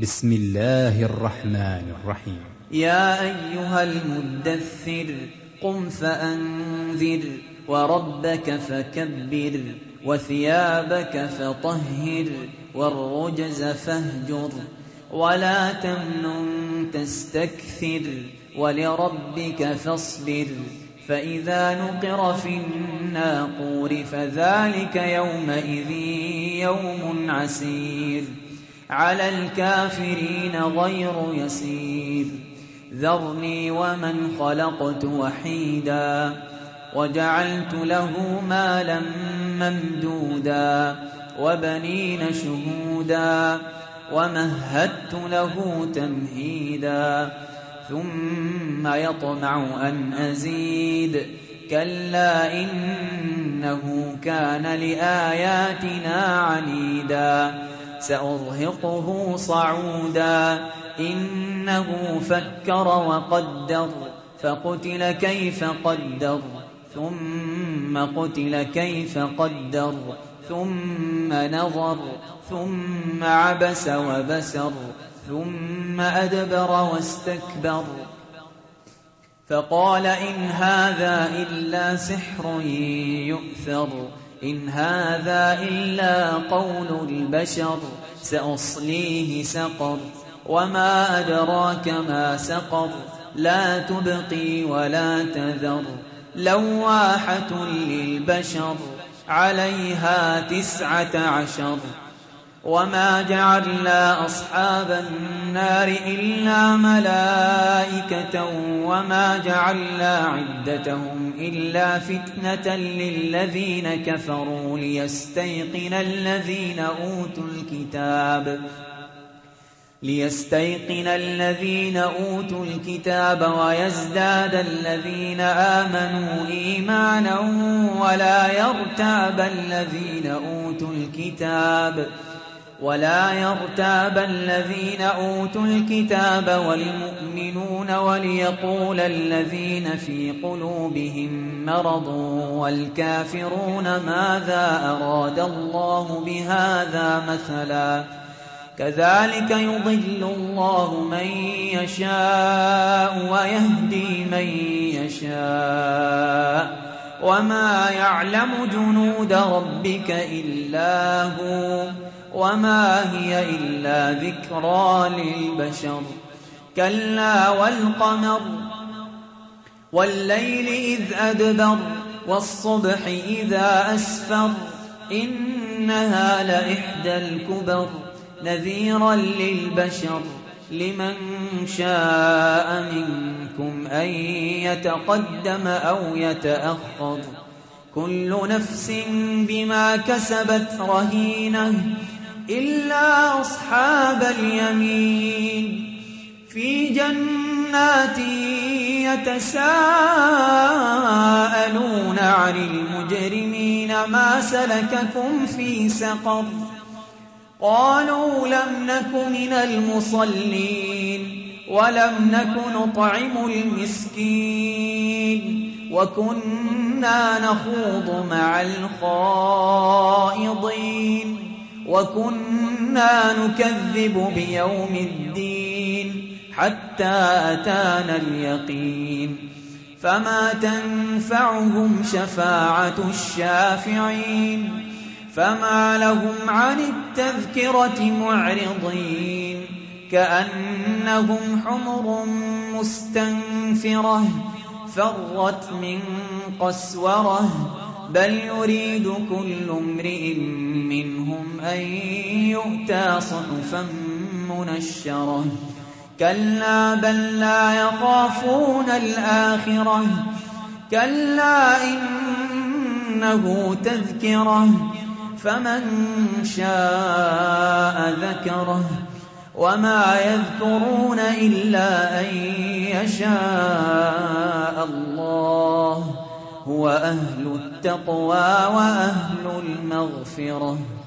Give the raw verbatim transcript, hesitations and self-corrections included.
بسم الله الرحمن الرحيم. يا أيها المدثر قم فأنذر وربك فكبر وثيابك فطهر والرجز فاهجر ولا تمنن تستكثر ولربك فاصبر فإذا نقر في الناقور فذلك يومئذ يوم عسير على الكافرين غير يسير ذرني ومن خلقت وحيدا وجعلت له مالا ممدودا وبنين شهودا ومهدت له تمهيدا ثم يطمع أن أزيد كلا إنه كان لآياتنا عنيدا سأرهقه صعودا إنه فكر وقدر فقتل كيف قدر ثم قتل كيف قدر ثم نظر ثم عبس وبسر ثم أدبر واستكبر فقال إن هذا إلا سحر يؤثر إن هذا إلا قول البشر سأصليه سقر وما أدراك ما سقر لا تبقي ولا تذر لواحة للبشر عليها تسعة عشر وما جعلنا أصحاب النار إلا ملائكة وما جعلنا عدتهم إلا فتنة للذين كفروا ليستيقن الذين أوتوا الكتاب ليستيقن الذين أوتوا الكتاب ويزداد الذين آمنوا إيمانا ولا يرتاب الذين أوتوا الكتاب ولا يرتاب الذين أوتوا الكتاب والمؤمنون وليقول الذين في قلوبهم مرض والكافرون ماذا أراد الله بهذا مثلا كذلك يضل الله من يشاء ويهدي من يشاء وما يعلم جنود ربك إلا هو وما هي إلا ذكرى للبشر كلا والقمر والليل إذ أدبر والصبح إذا أسفر إنها لإحدى الكبر نذيرا للبشر لمن شاء منكم أن يتقدم أو يتأخر كل نفس بما كسبت رهينة إلا أصحاب اليمين في جنات يتساءلون عن المجرمين ما سلككم في سقر قالوا لم نك من المصلين ولم نك نطعم المسكين وكنا نخوض مع الخائضين وكنا نكذب بيوم الدين حتى أتانا اليقين فما تنفعهم شفاعة الشافعين فما لهم عن التذكرة معرضين كأنهم حمر مستنفرة فرت من قسورة بل يريد كل امرئ منهم أن يؤتى صحفا منشرة كلا بل لا يخافون الآخرة كلا إنه تذكرة فمن شاء ذكره وما يذكرون إلا أن يشاء الله هو أهل التقوى وأهل المغفرة.